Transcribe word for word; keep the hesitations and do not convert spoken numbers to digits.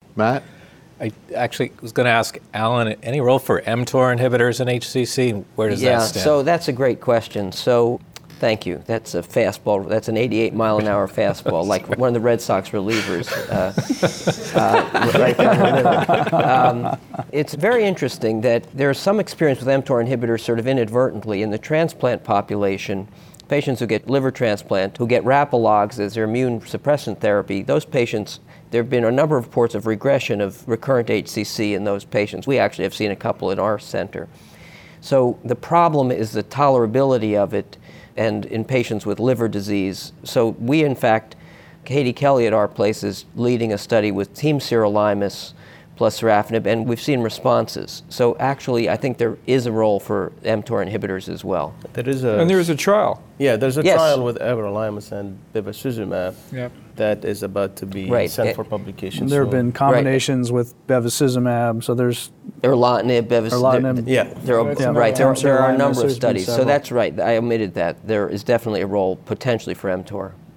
Matt? I actually was going to ask Alan, any role for mTOR inhibitors in H C C? Where does yeah, that stand? So that's a great question. So thank you. That's a fastball. That's an eighty-eight mile an hour fastball, like one of the Red Sox relievers. Uh, uh, right down the middle. Um, it's very interesting that there's some experience with mTOR inhibitors sort of inadvertently in the transplant population. Patients who get liver transplant, who get Rapalogs as their immune suppressant therapy, those patients, there have been a number of reports of regression of recurrent H C C in those patients. We actually have seen a couple in our center. So the problem is the tolerability of it and in patients with liver disease. So we, in fact, Katie Kelly at our place is leading a study with team sirolimus plus sorafenib, and we've seen responses. So actually, I think there is a role for mTOR inhibitors as well. There is a And there is a trial. Yeah, there's a Yes. trial with everolimus and bevacizumab Yep. that is about to be Right. sent It- for publication. There have soon. been combinations with bevacizumab, so there's Erlotinib, bevacizumab. Erlotinib. Yeah. There are, Yeah, right, there, there are a Sirolimus, number of there's been studies. So several. that's right. I omitted that. There is definitely a role potentially for mTOR.